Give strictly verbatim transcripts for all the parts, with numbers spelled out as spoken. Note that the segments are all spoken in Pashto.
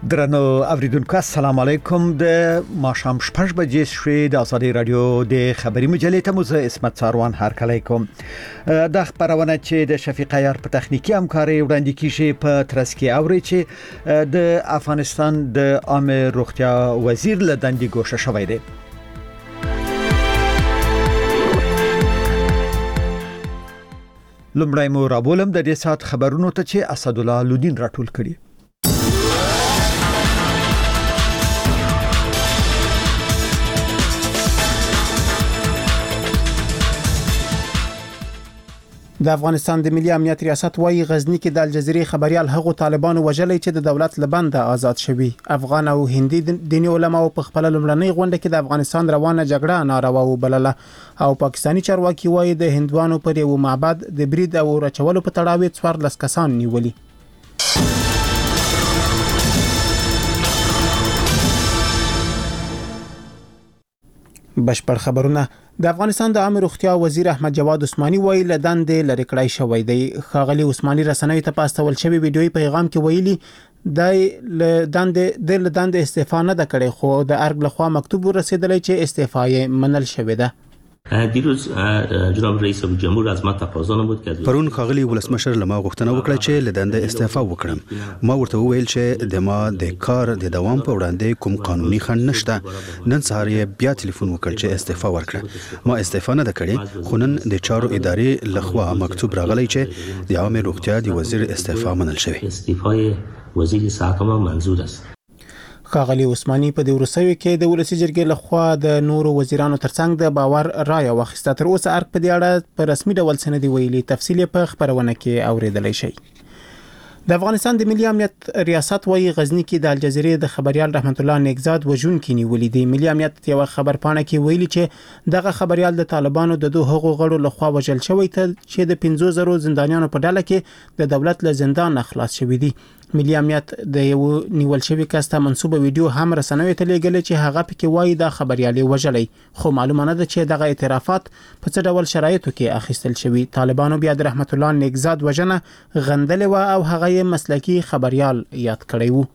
درنو اوریدونکو السلام علیکم د ماشام شپږ بجې شوې د ازادي رادیو د خبري مجلې ته مو اسمت ساروان هرکلی کوم د خبرونه چې د شفیق عیار په تخنیکی همکاري وړاندې کیږي په ترڅ کې اوري چې د افغانستان د عامه روغتیا وزیر له دندې ګوښه شوی دی. لومړی مو رابولم د دې سات خبرونو ته چې اسد الله لودین راټول کړي. د افغانستان د ملي امنیت ریاست وايي غزنی کې د الجزیرې خبريال هغو طالبانو وجلې چې د دولت لبنده آزاد شوي. افغان او هندي دیني علماء په خپل لومړنۍ غونډه کې د افغانستان روانه جګړه ناروا وبلله او پاکستاني چارواکي وايي د هندوانو پر یو معبد د برید او رچولو په تړاو څوار لس کسان نیولي. بشپړ خبرونه. د افغانستان د عامه روغتیا وزیر احمد جواد عثماني ویل لدندې لری کړای شوې دی. خاغلی عثماني رسنوي ته پاستول شوی ویډیوي پیغام کې ویلي د لدندې د لدندې استعفا نه د کړې خو د ارګ لخوا مکتوب ورسېدلی چې استعفا یې منل شوې ده. دیروز جناب رئیس جمهور از ما تقاضا نمود که پرون خاغلی ولسمشر لما غوښتنه وکړه چې لدنده استعفا وکړم. ما ورته وویل چې د ما د کار د دوام په وړاندې کوم قانوني خنډ نشته. نن سهار یې بیا ټلیفون وکړ چې استعفا ورکړه. ما استعفا نه کړې خو نن د چارو ادارې لخوا مکتوب راغلی چې د عامه روغتیا د وزیر استعفا منل شوی. استعفای وزیر صحت ما منظور است. خاغلی عثماني په د ورسوي کې د ولسی جرګې لخوا د نورو وزیرانو ترڅنګ د باور رائے واخیسته. تر اوسه ارګ په دې اړه په رسمي ډول سندې ویلي. تفصیل په خبرونه کې اوریدلای شي. د افغانستان د ملي امنیت ریاست وايي غزنی کې د الجزیرې د خبريال رحمت الله نیکزاد وجون کې نیولې دي. ملي امنیت یو خبر پاڼه کې ویلي چې دغه خبريال د طالبانو د دوه حقوق غړو لخوا وژل شوی ته چې د پنځه زره زندانیانو په ډله کې د دولت له زندان خلاص شوی دي. ملي امنیت د یو نیول شوی کس ته منسوبه ویډیو هم رسنوي ته لېږل چې هغه پکې وایي د خبريالي وژلې خو معلومه نه ده چې دغه اعترافات په څه ډول شرایطو کې اخیستل شوی. طالبانو بیا د رحمت الله نیکزاد وژنه غندلې و او هغه مسلکی خبريال یاد کړی وو.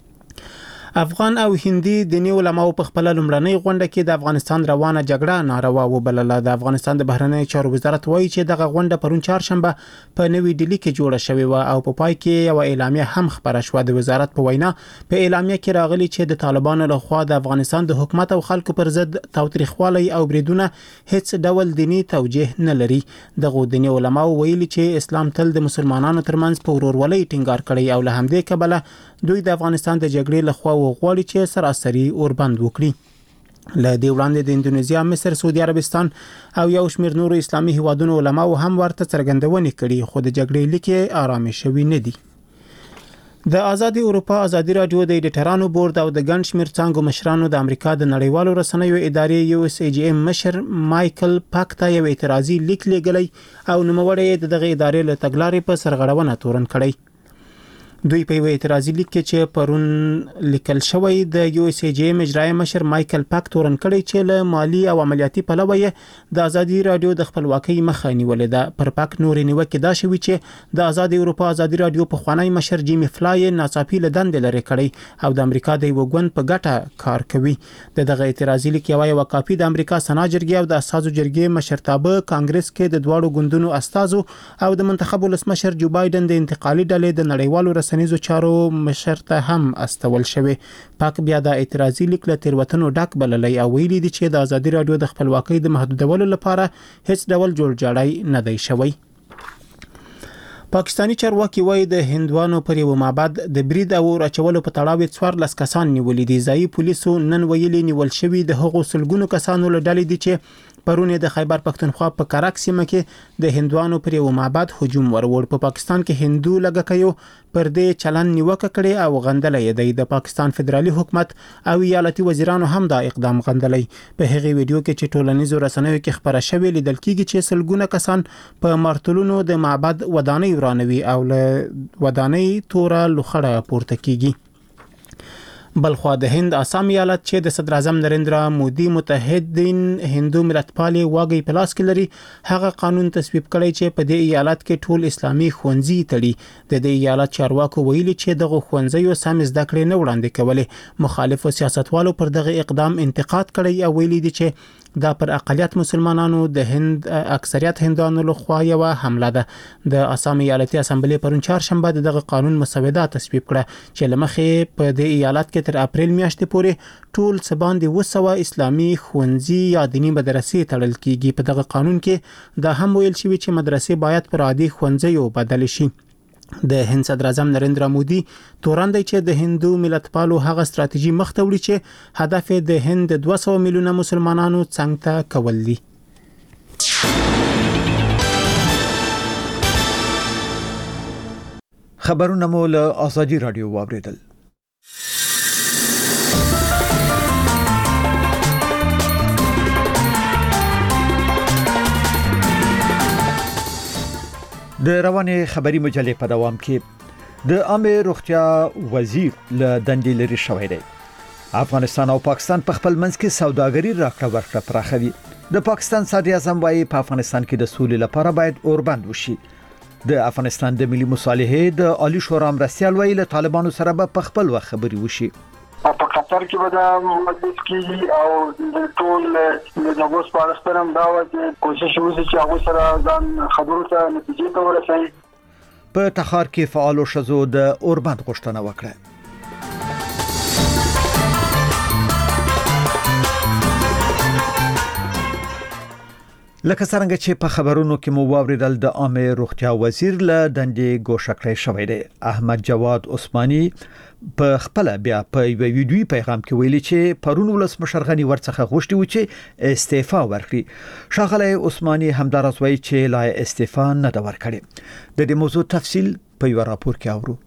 افغان او هندي دیني علماء په خپل لومړنۍ غونډه کې د افغانستان روانه جګړه ناروا وبلله. د افغانستان د بهرنی چارو وزارت وایي چې دغه غونډه پرون چهارشنبه په نوې ډیلی کې جوړه شوې و او په پای کې یو اعلامیه هم خبره شوه. د وزارت په وینا په اعلامیه کې راغلي چې د طالبانو لخوا د افغانستان د حکومت او خلکو پر ضد تاوتریخوالي او بریدونه هیڅ ډول دینی توجیه نه لري. دغه دیني علماء ویلي چې اسلام تل د مسلمانانو ترمنځ په ورورولۍ ټینګار کړی او له همدې کبله دوی د افغانستان د جګړې لخوا وغواړي چې سراسري اوربند وکړي. له دې وړاندې د اندونیزیا، مصر، سعودي عربستان او یو شمېر نورو اسلامي هیوادونو علماء هم ورته څرګندونې کړي خو د جګړې لیکې آرامي شوي نه دي. د آزادي اروپا آزادي رادیو د ایډیټرانو بورډ او د ګڼ شمېر څانګو مشرانو د امریکا د نړیوالو رسنیو ادارې یو اس ای جی ام مشر مایکل پاک ته یو اعتراضي لیک لېږلی او نوموړی د دغه ادارې له تګلارې په سرغړونه تورن کړی. دوی په یو اعتراضي لیک کې چې پرون لیکل شوی د یو اس ای جی ام اجرایي مشر مایکل پاک تورن کړی چې له مالی او عملیاتي پلوه د آزادي رادیو د خپلواکۍ مخه نیولې ده. پر پاک نورې نیوکې دا شوي چې د آزادي اروپا آزادي رادیو په خوانی مشر جیمی فلای ناڅاپي له دندې لرې کړی او د امریکا د یو ګوند په ګټه کار کوي. د دغه اعتراضي لیک یو یو کاپي د امریکا سنا جرګې او د اساسو جرګې مشرتابه کانګرس کې د دواړو ګوندونو استازو او د منتخب ولسمشر جو بایدن د انتقالي ډلې د نړیوالو رسنیزو چارو مشر ته هم استول شوی. پاک بیا د اعتراضي لیک له تیروتنو ډک بللی او ویلي دي چې د آزادي رادیو د خپلواکۍ د محدودولو لپاره هیڅ ډول جوړجاړی نه دی شوی. پاکستانی چارواکي وایي د هندوانو پر یو معبد د برید او رچولو په تړاو څوار لس کسان نیولي دي. ځایي پولیسو نن ویلي نیول شوي د هغو سلګونو کسانو له ډلې دي چې پرون د خیبر پختونخوا په کراک سیمه کې د هندوانو پر یو معبد هجوم ورور. په پاکستان کې هندو لږکیو پر دې چلن نیوکه کړې او غندلې دی. د پاکستان فدرالي حکومت او ایالتي وزیرانو هم دا اقدام غندلې. په هغه ویډیو کې چې ټولنیزو رسنیو کې خبره شوې لیدل کېږي چې سلګونه کسان په مارتلونو د معبد ودانۍ ورانوي او له ودانۍ توره لوخړه پورته کیږي. بلخوا د هند آسام ایالت چې د صدر اعظم نریندرا مودي متحدین هندو ملتپالي واګي پلاس کې لري هغه قانون تصویب کړی چې په دې ایالت کې ټول اسلامي ښوونځي تړي د دې ایالت چارواکو ویلي چې دغه ښوونځي سم زده کړې نه وړاندې کولې مخالف سیاستوالو پر دغه اقدام انتقاد کړی او ویلي دي چې دا پر اقلیت مسلمانانو د هند اکثریت هندوانو لخوا یو حمله ده د آسام ایالتي اسمبلی پرون چهارشنبه دغه قانون مسوده تصویب کړه چې لمخې په دې ایالت کې تر اپریل میاشتې پورې ټول سباندې وسوه اسلامي ښوونځي یا دینی مدرسې تړل کیږي په دغه قانون کې دا هم ویل شوی چې مدرسې باید پر عادي ښوونځیو بدل شي د هند صدر اعظم نریندرا مودي توراندای چې د هندو ملتپالو هغه ستراتیژي مخته وړي چې هدف د هند دوه سوه میلیونه مسلمانانو څنګ ته کول دي. خبرونه مو له آزادي رادیو واوریدل. د رواني خبري مجلې په دوام کې د عامه روغتیا وزیر له دندې لري شوی دی. افغانستان او پاکستان په خپل منځ کې سوداګري راکړه ورکړه پراخوي. د پاکستان صدر اعظم وايي په افغانستان کې د سولې لپاره باید اوربند وشي. د افغانستان د ملي مصالحې د عالی شورا مرستیال وايي له طالبانو سره به په خپل وخت خبري وشي. په قطر کې به د مجلس کې او د ټول د نوښت پارسترم دا وایي کوشش وکړي چې هغه سره ځان خبرو ته نتیجې ته ورسوي. په تخار کې فعال شزو د اوربند غوښتنه وکړه. لکه څنګه چې په خبرونو کې مو واوریدل د عامه روغتیا وزیر له دندې ګوښه کړی شوی دی. احمد جواد عثماني په خپل بیا په ویډیوي پیغام کې ویلي چې پرون ولسمشر غنی ورڅخه غوښتي و چې استعفا ورکړي. ښاغلی عثماني همدارس وایي چې لا استعفا نه دا ورکړي. د دې موضوع تفصیل په یو راپور کې اورو.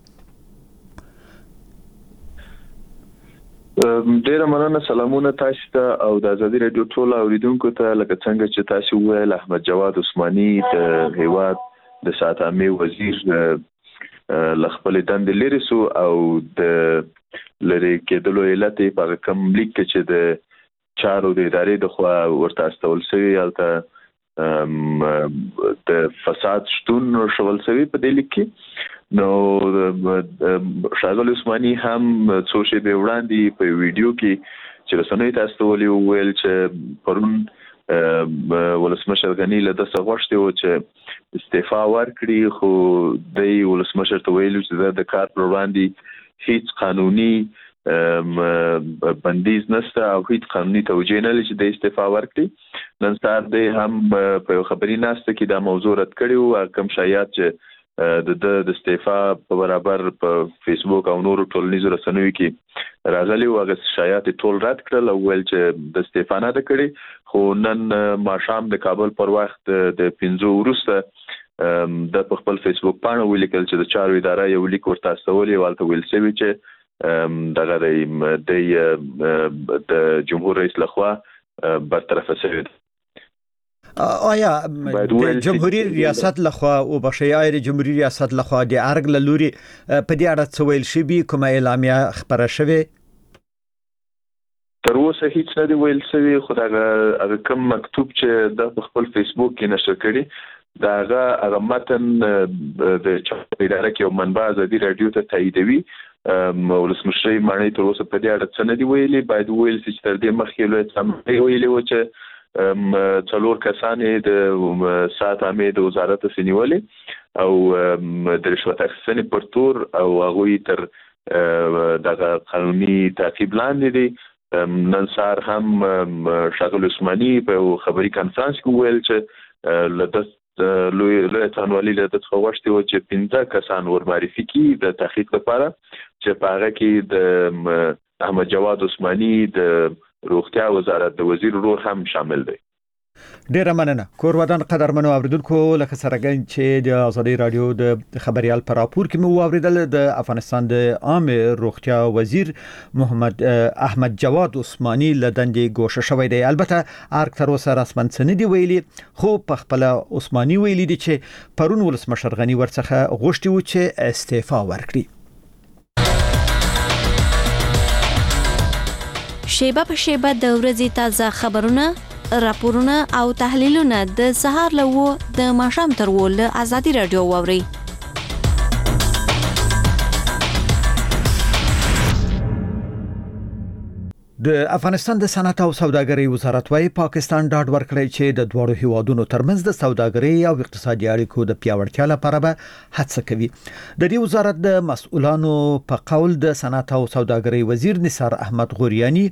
ډیره مننه. سلامونه تاسو ته او د آزادي رادیو ټول اوریدونکو ته. لکه څنګه چې تاسو ویل احمد جواد عثماني د هیواد د ساتامي وزیر لخپل دند لري سو او د لری کېدلو علت په کوم لیک چې د چارو د ادارې د خوا ورته استول شوی البته د فساد شتون شول شوی په دې لیک کې. نو شاغل عثماني هم څو شی به وړاندې په ویډیو کې چې رسنۍ تاسو ولې ویل چې پرون ولسمشر غنی له دغه غوښتي و چې استعفا ورکړي خو د ولسمشر ته ویلو چې د کار پر وړاندې هیڅ قانوني بندیز نشته او هیڅ قانوني توجیه نه لري چې د استعفا ورکړي. نن سهار د هم په خبري ناسته کې دا موضوع رد کړي او کوم شایعات چې د د استعفا په برابر په فیسبوک او نورو ټولنیزو رسنیو کې راغلي او هغه شایعات ټول رد کړل او ویل چې د استعفا نه ده کړې. خو نن ماښام د کابل پر وخت د پنځو وروسته د خپل فیسبوک باندې ولیکل چې د چارو اداره یو لیک ورته استولې والته ویل شوی چې دغه د جمهور رئیس لخوا برطرف شوی. آیا د جمهوریت ریاست لخوا او بشای د جمهوریت ریاست لخوا د ارګ لوري په دې اړه څه ویل شي به کومه اعلامیه خبره شوه؟ تر اوسه هیڅ نه دی ویل شوی. خو دا کوم مکتوب چې د خپل فیسبوک کې نشر کړي دا هغه متن د چاپ اداره کې یو منبع آزادي رادیو ته تاییدوي. ولسمشر مانی تر اوسه په دې اړه څه نه دی ویلي. باید ویل شي چې تر دې مخکې له څه ویلي و چې څلور کسانې د سات عامه د وزارت سنیولې او د رشوت اخیستنې پر تور او هغه تر دغه قانوني تعقیب لاندې دي. نن سهار هم شاغل عثماني په خبري کانفرنس کې ویل چې لته لوی لوی تنوالي له تاسو غوښتي و چې پنځه کسان ورمعرفي کی د تحقیق لپاره چې په هغه کې د احمد جواد عثماني د روغتیا وزارت د وزیر ورور هم شامل دی. ډیره مننه. کورودان قدرمنو اوریدونکو لکه سرګن چې د آزادي رادیو د خبريال پر راپور کې مو اوریدل د افغانستان د عامه روغتیا وزیر محمد احمد جواد عثماني لدندې ګوښه شوی دی. البته ارګ تر اوسه رسماً څه نه دی ویلي خو په خپل عثماني ویلي دی چې پرون ولسمشر غنی ورڅخه غوښتي و چې استعفا ورکړي. شیبه په شیبه د ورځې تازه خبرونه، راپورونه او تحلیلونه د سهار له و د ماښام تر و له ازادي رادیو واوري. د افغانستان د صنعت او سوداګرۍ وزارت وايي پاکستان ډاډ ورکړی چې د دوړو هیوادونو ترمنځ د سوداګرۍ او اقتصادي اړیکو د پیاوړتیا لپاره به هڅه کوي. د دې وزارت د مسؤلانو په قول د صنعت او سوداګرۍ وزیر نثار احمد غوریانی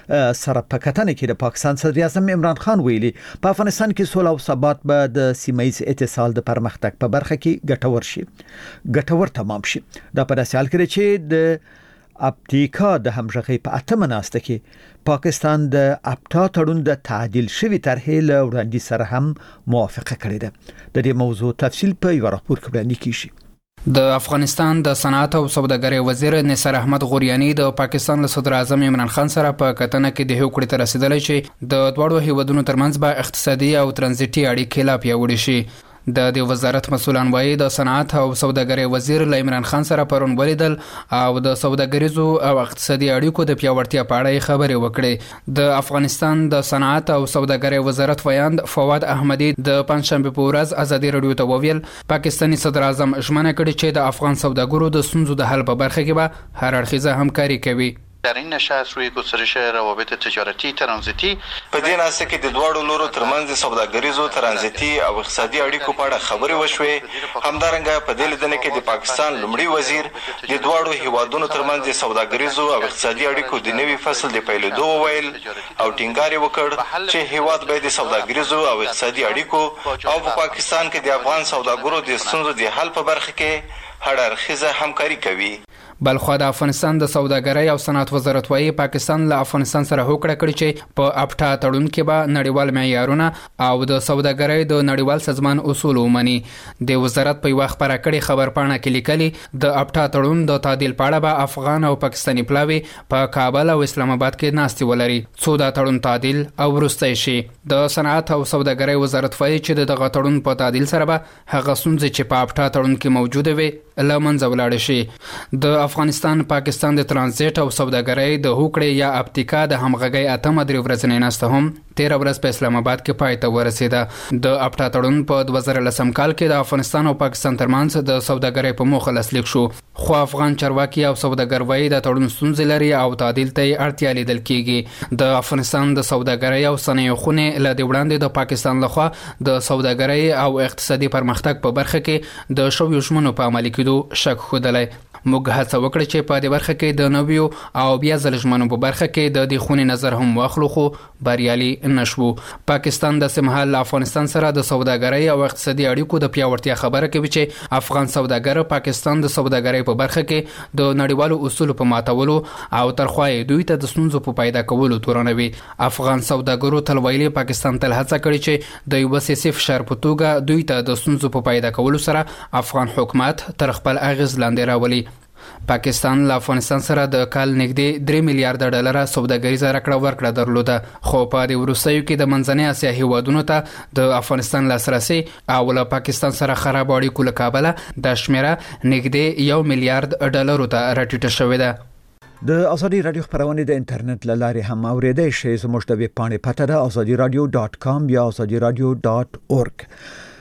سره په کتنه کې د پاکستان صدر اعظم عمران خان ویلي په افغانستان کې سوله او ثبات به د سیمه‌ایز اتصال د پرمختګ په برخه کې ګټور شي ګټور تمام شي. دا په داسې حال کې چې د اپتیکا د همغږي په اتمه ناسته کې پاکستان د اپتا تړون د تعدیل شوی طرحې له وړاندې سره هم موافقه کړې ده. د دې موضوع تفصیل په یو راپور کې وړاندې کیږي. د افغانستان د صنعت او سوداګرۍ وزیر نثار احمد غوریانی د پاکستان له صدر اعظم عمران خان سره په کتنه کې د هوکړې ته رسیدلی چې د دوړو هیوادونو ترمنځ به اقتصادي او ترانزیتي اړیکې لا پیاوړې شي. د دې وزارت مسؤلان وايي د صنعت او سوداګرۍ وزیر عمران خان سره پرون ولیدل او د سوداګریزو او اقتصادي اړیکو د پیاوړتیا په اړه خبرې وکړې. د افغانستان د صنعت او سوداګرۍ وزارت ویاند فواد احمدی د پنځشنبه په ورځ ازادي رادیو ته وویل پاکستاني صدر اعظم ژمنه کړې چې د افغان سوداګرو د ستونزو د حل په برخه کې به هر اړخیزه همکاري کوي. در این نشست روی گسترش روابط تجارتی ترانزیتی په دې ناسته کې د دوړو لورو ترمنځ سوداګریزو ترانزیتي او اقتصادي اړیکو په اړه خبرې وشوې. همدارنګه په دې لیدنه کې د پاکستان لومړي وزیر د دوړو هیوادونو ترمنځ سوداګریزو او اقتصادي اړیکو د نوي فصل د پیلېدو ویل او ټینګار وکړ چې هیواد باید د سوداګریزو او اقتصادي اړیکو او په پاکستان کې د افغان سوداګرو د ستونزو د حل په برخه کې هر اړخیزه همکاري کوي. بلخو د افغانستان د سوداګرۍ او صنعت وزارت وايي پاکستان له افغانستان سره هوکړه کړې چې په اپټا تړون کې به نړیوال معیارونه او د سوداګرۍ د نړیوال سازمان اصول ومني. د وزارت په وخت پر کړي خبرپاڼه کې لیکلي د اپټا تړون د تعدیل په اړه به افغان او پاکستاني پلاوي په کابل او اسلام آباد کې ناستې ولري څو دا تړون تعدیل او ورستای شي. د صنعت او سوداګرۍ وزارت وايي چې دغه تړون په تعدیل سره به هغه ستونزې چې په اپټا تړون کې موجوده وي له منځه ولاړ شي. د افغانستان پاکستان د ترانزیت او سوداګرۍ د هوکړې یا اپتیکا د همغږۍ اتمه درې ورځې ناسته هم تیر ورځ په اسلام آباد کې پای ته ورسېده. د اپټا تړون په دوه زره لسم کال کې د افغانستان او پاکستان ترمنځ د سوداګرۍ په موخه لاسلیک شو، خو افغان چارواکي او سوداګر وايي د تړون ستونزې لري او تعدیل ته اړتیا لیدل کیږي. د افغانستان د سوداګرۍ او صنایع خونه له دې وړاندې د پاکستان لخوا د سوداګرۍ او اقتصادي پرمختګ په برخه کې د شویو ژمنو په عملي کېدو شک ښودلی. موږ هڅه وکړه چې په دې برخه کې د نویو او بیا ځل ژمنو په برخه کې د دې خونې نظر هم واخلو خو بریالي نشو. پاکستان د سمهال افغانستان سره د سوداګرۍ او اقتصادي اړیکو د پیاوړتیا خبره کوي چې افغان سوداګر پاکستان د سوداګرۍ په برخه کې د نړیوالو اصولو په ماتولو او ترخوای دوی ته د ستونزو په پیدا کولو تورنوي. افغان سوداګرو تل ویلي پاکستان تل هڅه کړې چې د یو سیاسي فشار په توګه دوی ته د ستونزو په پیدا کولو سره افغان حکومت تر خپل اغیز لاندې راولي. پاکستان له افغانستان سره د کال نږدې درې میلیارډ ډالر سوداګریزه راکړه ورکړه درلوده، خو په دې وروستیو کې د منځنۍ اسیا هیوادونو ته د افغانستان لاسرسي او له پاکستان سره خراب اړیکو له کابله د شمیره نږدې یو میلیارډ ډالر ته راټیټه شوې ده. د ازادي رادیو خبرونه د انټرنیټ له لارې هم اوریدئ شئ. زموږ د ویب پاڼې پته ده ازادي رادیو ډاټ کام یا ازادي رادیو ډاټ اورګ.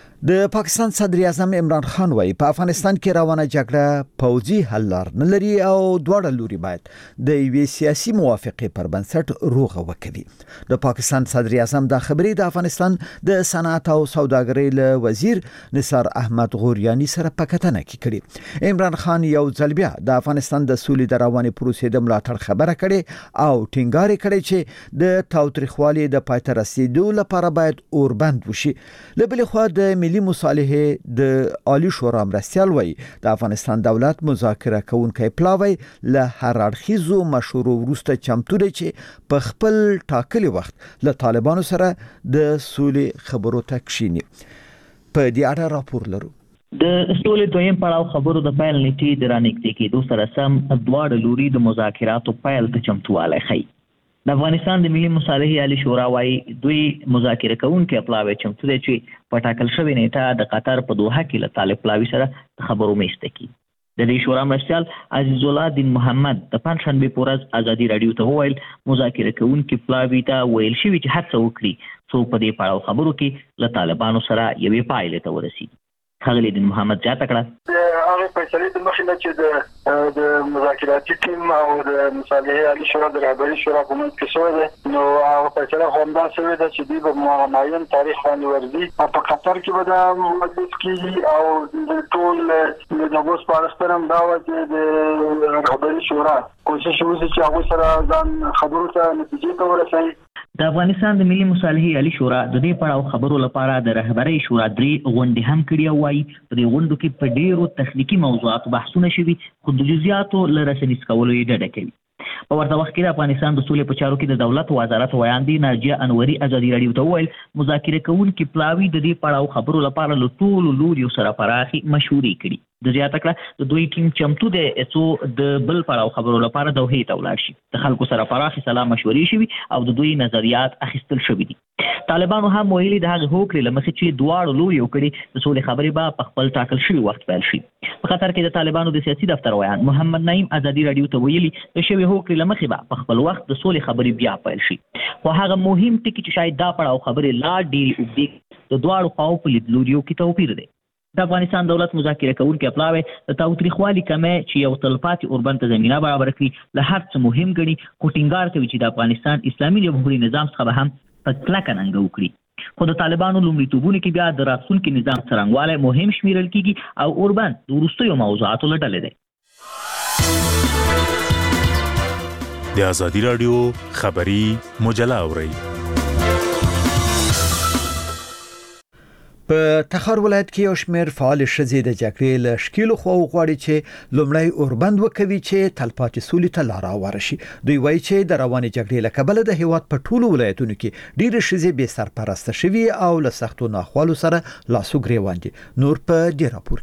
د پاکستان صدر اعظم عمران خان وايي په افغانستان کې روانه جګړه پوځي حل لار نه لري او دواړه لوري باید د یوې سیاسي موافقې پر بنسټ روغه وکړي. د پاکستان صدر اعظم د خبرې د افغانستان د صنعت او سوداګرۍ له وزیر نثار احمد غوریانی سره په کتنه کې کړي. عمران خان یو ځل بیا د افغانستان د سولې د روانې پروسې د ملاتړ خبره کړي او ټینګار کړي چې د تاوتریخوالي د پای ته رسیدو لپاره باید اوربند وشي. له بلې خوا د ملي مصالحه د عالی شورا مرستیال وای د افغانستان دولت مذاکره کوونکی پلاوی له هر اړخیزو مشورو وروسته چمتو دی چې په خپل ټاکلي وخت له طالبانو سره د سولې خبرو ته کښیني. په دې اړه راپور لرو. د سولې دویم پړاو خبرو د پیل نیټې د رانږدې کېدو سره سم دواړه لوري د مذاکراتو پیل ته چمتووالی ښیي. د افغانستان د ملي مصالحې عالی شورا وايي دوی مذاکره کوونکي پلاوی چمتو دي چې په ټاکل شوې نیټه د قطر په دوحه کې له طالب پلاوی سره خبرو میشته کی. د دې شورا مرستیال عزیز الله دین محمد د پنځشنبه په ورځ ازادي رادیو ته وویل مذاکره کوونکي پلاوي ته ویل شوي چې هڅه وکړي څو په دې پړاو خبرو کې له طالبانو سره یوې پایلې ته ورسیږي. ښاغلي دین محمد زیاته کړه هغه فیصلې د مخې نه چې د مذاکراتي ټیم او د مصالحې عالي شورا د رهبري شورا په منځ کې شوې ده نو هغه فیصله خو همداسې شوې ده چې دوی به معین تاریخ باندې ورځي او په قطر کې به دا مجلس کېږي او د ټول د نوګوس پاکستان هم دا وه چې د رهبري شورا کوشش وشي چې هغوی سره ځان خبرو ته نتیجې ته ورسوي. د افغانستان د ملي مصالحې عالي شورا د دې پړاو خبرو لپاره د رهبرۍ شورا درې غونډې هم کړي او وايي په دې غونډو کې په ډېرو تخنیکي موضوعاتو بحثونه شوي خو د جزئیاتو له رسنیز کولو یې ډډه کوي. په ورته وخت کې د افغانستان د سولې په چارو کې د دولت وزارت ویاندې ناجیه انوري ازادي راډیو ته وویل مذاکره کوونکي پلاوي د دې پړاو خبرو لپاره له ټولو لوریو سره پراخي مشورې کړي. د زیاته کړه د دوی ټیم چمتو دی څو د بل پړاو خبرو لپاره دوحې ته ولاړ شي. د خلکو سره پراخي سلا مشورې شوي او د دوی نظریات اخیستل شوي دي. طالبانو هم ویلي د هغې هوکړې له مخې چې دواړو لوریو کړي د سولې خبرې به په خپل ټاکل شوي وخت پیل شي. په قطر کې د طالبانو د سیاسي دفتر ویان محمد نعیم ازادي راډیو ته ویلي د شوې هوکړې له مخې به په خپل وخت د سولې خبرې بیا پیل شي خو هغه مهم ټکي چې شاید دا پړاو خبرې لا ډېرې اوږدې د دواړو خواو په لیدلوریو کې توپیر دی. د افغانستان دولت مذاکره کوونکي پلاوی د تاوتریخوالي کمی چې یو تلپاتې اوربند ته زمینه برابر کړي له هر څه مهم ګڼي خو ټینګار کوي چې د افغانستان اسلامي جمهوري نظام څخه به هم په کلکه ننګه وکړي خو د طالبانو لومړیتوبونو کې بیا د راتلونکي نظام څرنګوالی مهم شمیرل کېږي او اوربند د وروستیو موضوعاتو له ډلې دی. د ازادي راډیو خبري مجله اورئ. په تخار ولایت کې یو شمېر فعال ښځې د جګړې له ښکیلو خواو غواړي چې لومړی اوربند وکوي چې تلپاتې سولې ته لاره هواره شي. دوی وایي چې د روانې جګړې له کبله د هېواد په ټولو ولایتونو کې ډېرې ښځې بې سرپرسته شوي او له سختو ناخوالو سره لاسو ګرېوان دي. نور په دې راپور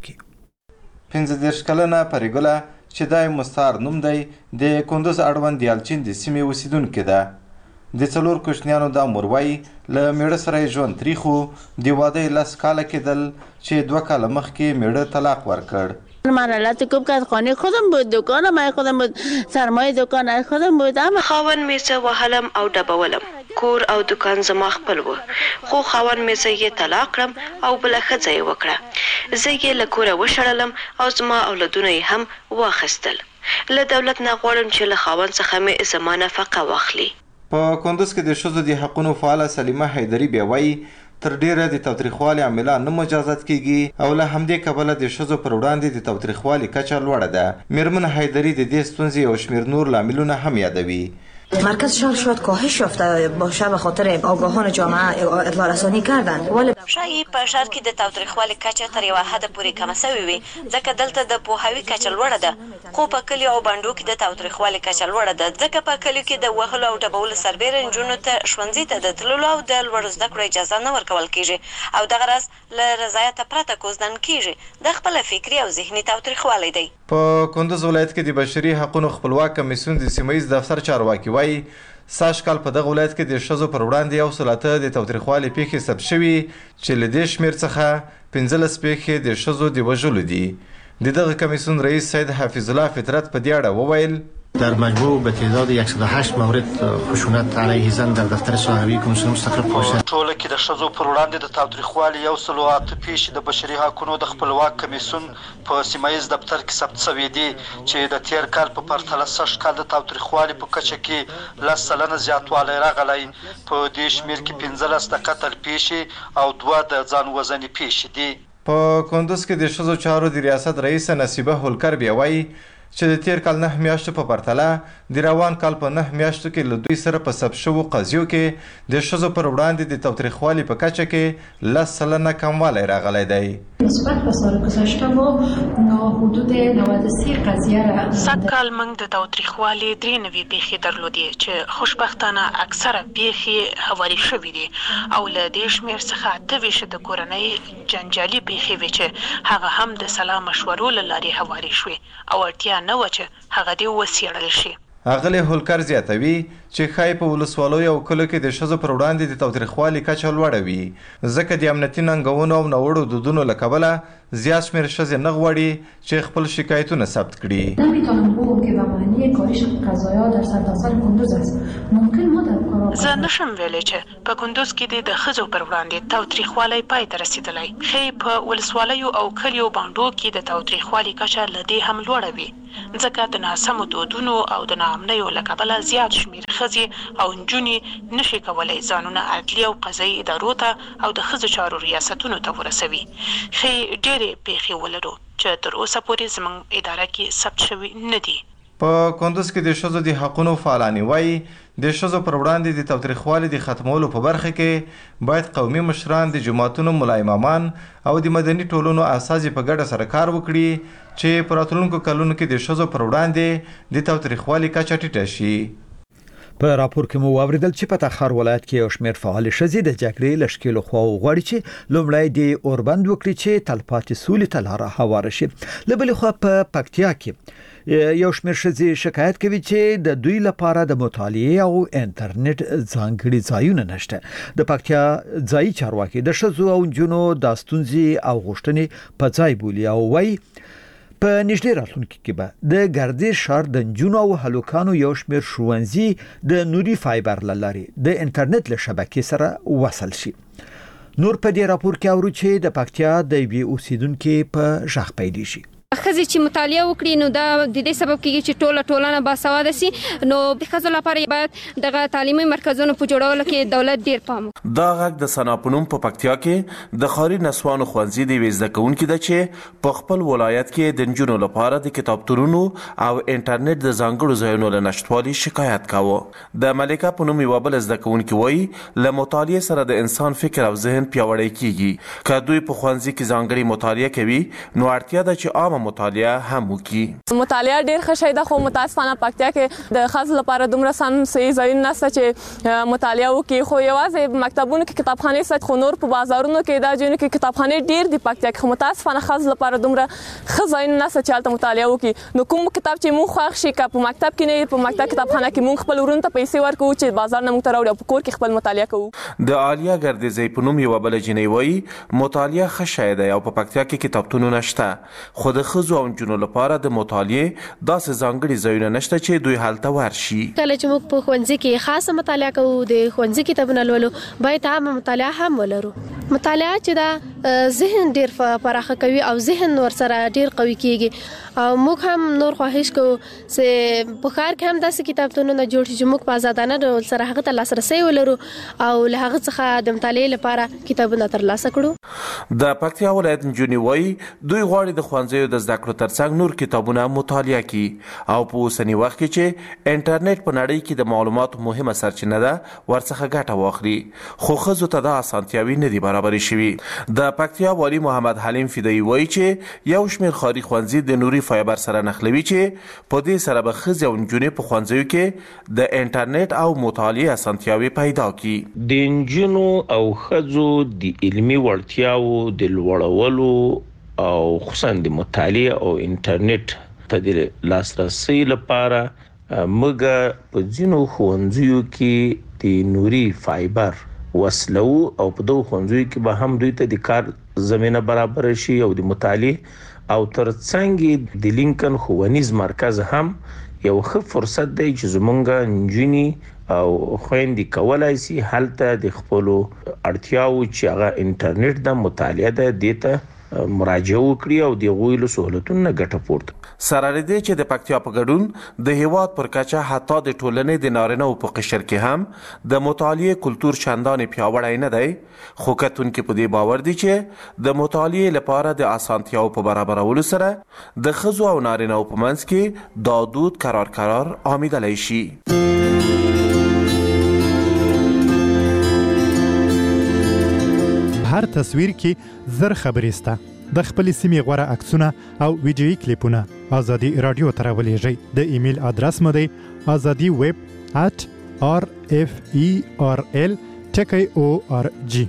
کې پنځه دېرش کلنه پریګله چې دای مستعار نوم دی د کندوز اړوند یالچین د سیمې اوسیدونکې ده. د څلور کوچنیانو د عمر وایي له میړه سره ژوند تریخو د واده لس کاله کېدل چې دوه کاله مخکې میړه طلاق ورکړ. من علت کوب که از خانه خودم بود دکانم ای خودم بود سرمایه دکان ای خودم بود اما خاون میزه وهلم او ډبولم کور او دکان زما خپل و خو خاون میزه یې طلاق کړم او بل ښځه یې وکړه زه یې له کوره وشړلم او زما اولادونه یې هم واخیستل له دولت نه غواړم چې له خاون څخه مې زما نفقه واخلي. په کندوز کې د ښځو د حقونو فعاله سلیمه حیدري بیا وایي تر ډیره د تاوتریخوالي عاملان نه مجازات کیږي او له همدې کبله د ښځو پر وړاندې د تاوتریخوالي کچه لوړه ده. میرمن حیدري د دې ستونزې یو شمېر نور لاملونه هم یادوي. مرکز شهر شاید کاهش یافته باشه به خاطر آگاهان جامعه اطلاع رسانی کردن ولی شاید په شهر کې د تاوتریخوالي کچه تر یوه حده پورې کمه سوې وي ځکه دلته د پوهاوي کچه لوړه ده خو په کلیو او بانډو کې د تاوتریخوالي کچه لوړه ده ځکه په کلیو کې د وهلو او ډبولو سربیره نجونو ته ښوونځي ته د تللو او د لوړو زده کړو اجازه نه ورکول کیږي او دغه راز له رضایته پرته کوزدن کیږي د خپله فکري او ذهني تاوتریخوالی دی. په کندوز ولایت کې د بشري حقونو خپلواک کمیسیون د سیمه ییز دفتر چارواکي وایي سږ کال په دغه ولایت کې د ښځو پر وړاندې یو سل اته د تاوتریخوالي پیښې ثبت شوي چې له دې شمېر څخه پنځلس پیښې د ښځو د وژلو دي. د دغه کمیسیون رئیس سید حفیظ الله فطرت په دې اړه وویل در مجموع به تعداد صد و هشت مورد خشونت علیه زن در دفتر صاحبی کمیسیون مستقر باشد. ټوله کې د ښځو پر وړاندې د تاوتریخوالي یو سل او اته پیښې د بشري حقونو د خپلواک کمیسیون په سیمه ییز دفتر کې ثبت شوي دي چې د تیر کال په پرتله سږ کال د تاوتریخوالي په کچه کې لس سلنه زیاتوالی راغلی. په دې شمېر کې پنځلس د قتل پیښې او دوه د ځان وژنې پیښې دي. په کندوز کې د ښځو چارو د ریاست رئیسه نصیبه هولکر بیا وایي چې د تیر کال نه میاشتو په پرتله د روان کال په نه میاشتو کې له دوی سره په ثبت شوو قضیو کې د ښځو پر وړاندې د تاوتریخوالي په کچه کې لس سلنه کموالی راغلی دی. نسبت به سال گذشته ما حدود نود و سه قضیه را صد کال موږ د تاوتریخوالي درې نوي پیښې درلودې چې خوشبختانه اکثره پیښې هواري شوي دي او له دې شمېر څخه اته ویشت د کورنۍ جنجالي پیښې وې چې هغه هم د سلا مشورو له لارې هواري شوې او اړتیا نه وه چې هغه دې وڅېړل شي. اغلی هولکر زیاتوي چې ښایي په ولسوالیو او کلیو کې د ښځو پر وړاندې د تاوتریخوالي کچه لوړه وي ځکه د امنیتي ننګونو او ناوړو دودونو له کبله زیات شمېر ښځې نه غواړي چې خپل شکایتونه ثبت کړي. نمیتونم بگم که به معنی کاهش قضایا در سرتاسر کندوز است. ممکن ما در کارا زه نشم ویلی چې په کندوز کې د ښځو پر وړاندې تاوتریخوالی پای ته رسېدلی. ښایي په ولسوالیو او کلیو بانډو کې د تاوتریخوالي کچه له دې هم لوړه وي، ځکه د ناسمو دودونو او د ناامنیو له کبله زیات شمېر ښځې او نجونې نشي کولی ځانونه عدلي او قضایي ادارو ته او د ښځو چارو ریاستونو ته ورسوي. ښایي ډېرې پیښې ولرو چې تر اوسه پورې زموږ اداره کې ثبت شوي نه دي. په کندوز کې د ښځو د حقونو فعالانې وایي د ښځو پر وړاندې د تاوتریخوالي د ختمولو په برخه کې باید قومي مشران، د جماعتونو ملا امامان او د مدني ټولنو اساسي په ګډه سره کار وکړي چې په راتلونکو کلونو کې د ښځو پر وړاندې د تاوتریخوالي کچه ټیټه شي. په راپور کې مو واوریدل چې په تخار ولایت کې یو شمېر فعال ښځې د جګړې له ښکېلو خواو غواړي چې لومړی د اوربند وکړي چې تلپاتې سولې ته لاره هواره شي. له بلې خوا په پکتیا کې یو شمېر ښځې شکایت کوي چې د دوی لپاره د مطالعې او انټرنیټ ځانګړي ځایونه نشته. د پکتیا ځایي چارواکي د ښځو او نجونو د ستونزې او غوښتنې په ځای بولي او وایي په نږدې راتلونکي کې به د ګردیز ښار د نجونو او هلکانو یو شمېر ښوونځي د نوري فایبر له لارې د انټرنیټ له شبکې سره وصل شي. نور په دې راپور کې اورو چې د پکتیا د یوې اوسیدونکو په ژغ پیلېږي. ښځې چې مطالعه وکړي نو دا د دې سبب کېږي چې ټوله ټولنه باسواده سي. نو د ښځو لپاره باید دغه تعلیمي مرکزونو په جوړولو کې دولت ډیر پام وکړي. دا غږ د سناپونم په پکتیا کې د خاري نسوانو ښوونځي د ویزده کوونکو ده چې په خپل ولایت کې د نجونو لپاره د کتابتونونو او انټرنیټ د ځانګړو ځایونو له نشټوالي شکایت کاوه. د ملکه په نوم یوه بله زده کوونکې وایي له مطالعې سره د انسان فکر او ذهن پیاوړی کیږي. که دوی په ښوونځي کې ځانګړې مطالعه کوي نو اړتیا ده چې عامه مطالعه هم وکړي. مطالعه ډیر ښه شی ده، خو متاسفانه پکتیا کې د ښځو لپاره دومره سم صحیح ځایونه نشته چې مطالعه وکړي. خو یوازې مکتبونو کې کتابخانې شته، خو نور په بازارونو کې دا ځایونو کې کتابخانې ډیر دي پکتیا کې، خو متاسفانه ښځو لپاره دومره ښه ځایونه نشته چې هلته مطالعه وکړي. نو کوم کتاب چې موږ خوښ شي که په مکتب کې نه په مکتب کتابخانه کې موږ خپل ورونو ته پیسې ورکوو چې بازار نه موږ ته راوړي او په کور کې خپل مطالعه کوو. د عالیه ګردیزۍ په نوم یوه بله جینۍ وایي مطالعه ښه شی دی او په پکتیا کې کتابتونونه شته، خو د ښځو او نجونو لپاره د مطالعه داسې ځانګړي ځایونه نشته چې دوی هلته ورشي. کله چې موږ په ښوونځي کې خاصه مطالعه کوو، د ښوونځي کتابونه لولو، باید عامه مطالعه هم ولرو. مطالعه چې دا ذهن ډیر پراخه کوي او ذهن ور سره ډیر قوي کیږي او موږ هم نور خواهش کوو چې په ښار کې هم داسې کتابتونونه جوړ شي چې موږ په آزادانه ډول سره هغه ته لاسرسی ولرو او له هغه څخه د مطالعې لپاره کتابونه ترلاسه کړو. د پکتیا ولایت نجونې وایي دوی غواړي د ښوونځیو د زده کړو ترڅنګ نور کتابونه مطالعه کړي او په اوسني وخت کې چې انټرنیټ په نړۍ کې د معلوماتو مهمه سرچینه ده ورڅخه ګټه واخلي. خو ښځو ته دا اسانتیاوې نه دي برابرې شوي. د پکتیا والي محمد حلیم فدایي وایي چې یو شمېر ښاري ښوونځي د نوري فایبر سره نښلوي چې په دې سره به ښځې او نجونې په ښوونځیو کې د انټرنیټ او مطالعې اسانتیاوې پیدا کړي. د نجونو او ښځو د علمي وړتیاو د لوړولو او خصوصا د مطالعه او انټرنیټ ته د لاسرسي لپاره موږ په ځینو ښوونځیو کې د نوري فایبر وصلو او په دوه ښوونځیو کې به هم دوی ته د کار زمینه برابر شي او د مطالعه او ترڅنګ د لینکن ښوونیز مرکز هم یو ښه فرصت دی چې زمونږ نجونې او خویندې کولای شي هلته د خپلو اړتیاو چې هغه انټرنیټ د مطالعه ده دې ته مراجعه وکړي او د هغوی له سهولتونو نه ګټه پورته. سره له دې چې د پکتیا په ګډون د هیواد پر کچه حتی د ټولنې د نارینه‌و په قشر کې هم د مطالعې کلتور چندانې پیاوړی نه دی، خو کتونکي په دې باور دي چې د مطالعې لپاره د اسانتیاو په برابرولو سره د ښځو او نارینه‌و په منځ کې دا دود قرار قرار آمیدلی شي. هر تصویر کې زر خبرې سته. د خپل سیمې غوره عکسونه او ویډیویي کلیپونه آزادي رادیو ته راولېږئ. د ایمیل ادرس مو دی آزادي ویب ات آر اف ای آر ال ټکی او آر جی.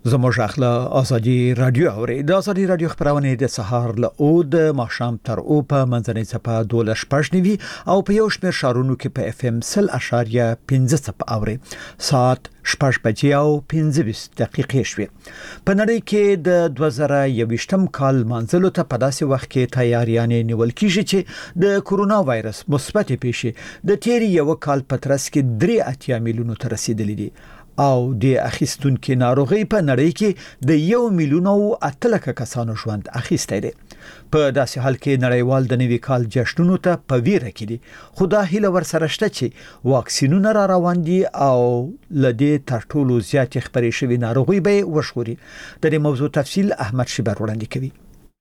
زموږ اخلا ازادي رادیو اوري د ازادي رادیو خبرونه د سهار له او د ماښام تر او په منځنۍ صفه دوله شپږنیوي او په یو شمېر شارونو کې په اف ام سل اشاریه پنځه صفه اوري ساعت شپږ بجې او پنځه ویشت دقیقې شوې. په نړۍ کې د دوه زره یوویشتم کال منځلو ته په داسې وخت کې تیاریانې نیول کیږي چې د کورونا وایرس مثبت پیښې د تیر یو کال په ترڅ کې درې اتیا میلیونو ته رسیدلې دي او د اخیستونکو ناروغي په نړۍ کې د یو میلیون او اتلکه کسانو ژوند اخیستی دی. په داسې حال کې نړیوال د نوي کال جشنونو ته په ویره کې دي، خو دا هیله ورسره شته چې واکسینونه را روان دي او لدې تر ټولو زیات خبرې شوی ناروغي به وشوري. د دې موضوع تفصیل احمد شیبر وړاندې کوي.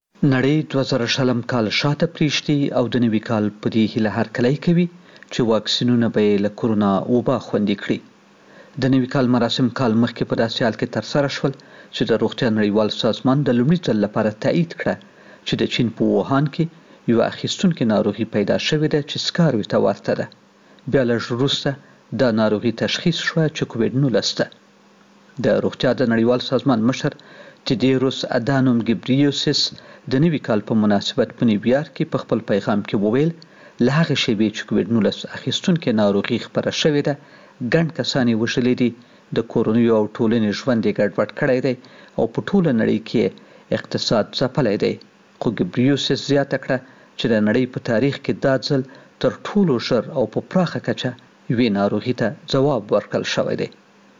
نړۍ دوه زره شلم کال شاته پریشتي او د نوي کال په دې هیله هرکلی کوي چې واکسینونه به له کورونا وبا خوندي کړي. د نوي کال مراسم کال مخکې په داسې حال کې تر سره شول چې د روغتیا نړیوال سازمان د لومړي ځل لپاره تایید کړه چې د چین په ووهان کې یو اخیستونکو ناروغي پیدا شوې ده چې سکاروي ته ورته ده. بیا لږ وروسته د ناروغي تشخیص شو چې کووډ نولس ده. د روغتیا د نړیوال سازمان مشر تیدروس ادانوم ګبریوسس د نوي کال په مناسبت په نیویارک کې په خپل پیغام کې وویل له هغه شیبې چې کووډ نولس اخیستونکو ناروغي خبره شوې ده ګڼ کسانې وشلې دي، د کورونو او ټولنې ژوند یې ګډوډ کړی دی او په ټوله نړۍ کې اقتصاد ځپلی دی. خو ګبریوسس زیاته کړه چې د نړۍ په تاریخ کې دا ځل تر ټولو ژر او په پراخه کچه یوې ناروغي ته ځواب ورکړل شوی دی.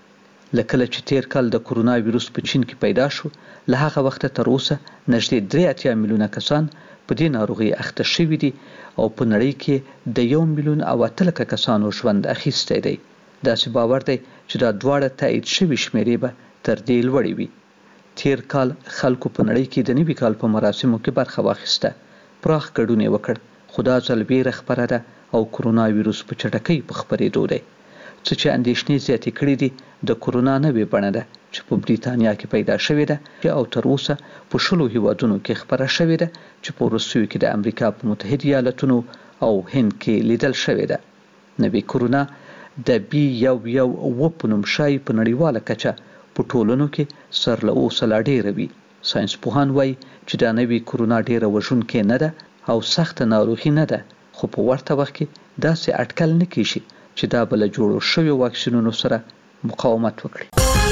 له کله چې تیر کال د کورونا ویروس په چین کې پیدا شو له هغه وخته تر اوسه نږدې درې اتیا میلیونه کسان په دې ناروغي اخته شوي دي او په نړۍ کې د یو میلیون او اتلکه کسانو ژوند اخیستی دی. داسې باور دی چې دا دواړه تایید شوي شمیرې به تر دې لوړې وي. تیر کال خلکو په نړۍ کې د نوي کال په مراسمو کې برخه واخیسته، پراخ ګډون یې وکړ، خو دا ځل ویره خپره ده او کورونا ویروس په چټکۍ په خپرېدو دی. څه چې اندېښنې زیاتې کړي دي د کورونا نوې بڼه ده چې په بریتانیا کې پیدا شوې ده او تر اوسه په شلو هیوادونو کې خپره شوې ده چې په وروستیو کې د امریکا په متحده ایالتونو او هند کې لیدل شوې ده. نوې کورونا د بی یو یو اوه په نوم شای په نړیواله کچه په ټولنو کې سر له اوسه لا ډېره وي. ساینس پوهان وایي چې دا نوې کورونا ډېره وژونکې نه ده او سخته ناروغي نه ده، خو په ورته وخت کې داسې اټکل نه کیږي چې دا به له جوړو شویو واکسینونو سره مقاومت وکړي.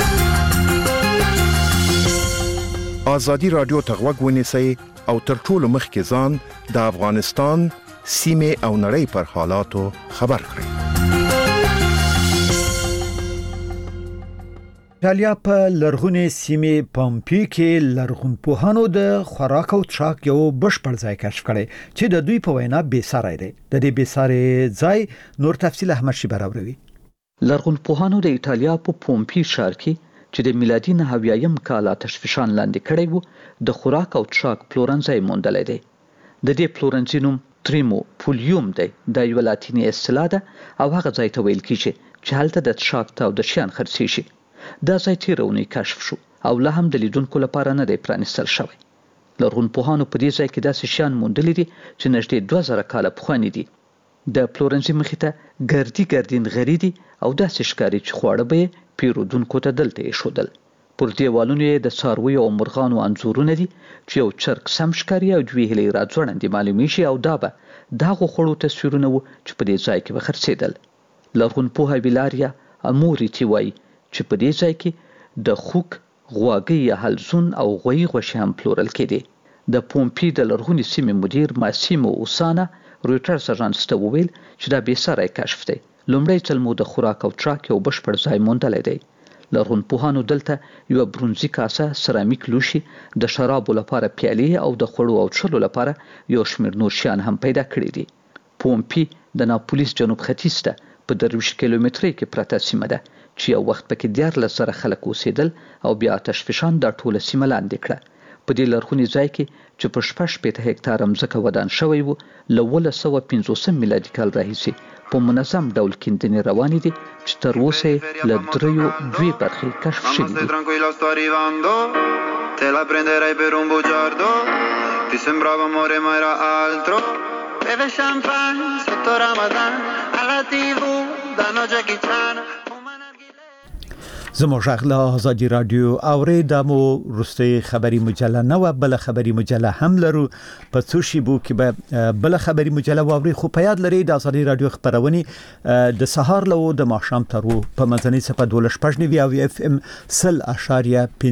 ازادي رادیو ته غوږ ونیسئ او تر ټولو مخکې ځان د افغانستان سیمې او نړۍ پر حالاتو خبر کړئ. ایتالیا په لرغونې سیمې پامپی کې لرغونپوهانو د خوراک او څښاک یو بشپړ ځای کشف کړی چې د دوی په وینا بې ساری دی. د دې بې ساری ځای نور تفصیل احمد شیبر راوړي. لرغونپوهانو د ایتالیا په پامپی ښار کې چې د میلادي نهه اویایم کال آتش فشان لاندې کړی وو د خوراک او څښاک پلورنځی موندلی دی. د دې پلورنځي نوم تریمو پولیوم دی. دا یوه لاتیني اصطلاح ده او هغه ځای ته ویل کیږي چې هلته د څښاک تاوده شیان خرڅیږي. دا ځای تیره اونۍ کشف شو او لا هم د لیدونکو لپاره نه دی پرانیستل شوی. لرغونپوهانو په دې ځای کې داسې شیان موندلي دي چې نږدې دوه زره کاله پخواني دي. د پلورنځي مخې ته ګردي ګردین غري دي او داسې ښکاري چې خواړه به یې پیرودونکو ته دلته ایښودل. پر دیوالونو یې د څارویو او مرغانو انځورونه دي چې یو چرګ سم ښکاري او دوې هیلۍ راځوړندې معلومیږي او دا به د هغو خوړو تصویرونه وو چې په دې ځای کې به خرڅېدل. لرغونپوهه ویلاریا اموریتي وایي چې په دې ځای کې د خوک، غواګۍ یا حلزون او غویي غوښې هم پلورل کېدې. د پومپی د لرغونې سیمې مدیر ماسیمو اوسانا رویټرز اژانس ته وویل چې دا بې ساری کشف دی. لومړی ځل مو د خوراک او څښاک یو بشپړ ځای موندلی دی. لرغونپوهانو دلته یوه برونزي کاسه، سرامیک لوښي، د شرابو لپاره پیالې او د خوړو او څښلو لپاره یو شمېر نور شیان هم پیدا کړي دي. پومپی د ناپولیس جنوب ختیځ ته په درویشت کیلومترۍ کې پرته سیمه ده چې یو وخت پکې دیارلس زره خلک اوسېدل او بیا آتش فشان دا ټوله سیمه لاندې کړه. په دې لرغوني ځای کې چې په شپږ شپېته هکتاره مځکه ودان شوی و له اوولس سوه پنځوسم میلادي کال راهیسې په منظم ډول کیندنې روانې دي چې تر اوسه یې له دریو دوې برخې کشف شوي دي. زموږ غلا ازادي رادیو اوري دمو رستي خبري مجله نو بل خبري مجله هم لرو په څو شی بو کې به بل خبري مجله ووري خو په یاد لري د ازادي رادیو خبرونی د سهار له د ماښام ترو په مزنی صفه دولش پښنی وی او اف ام سل اشاریه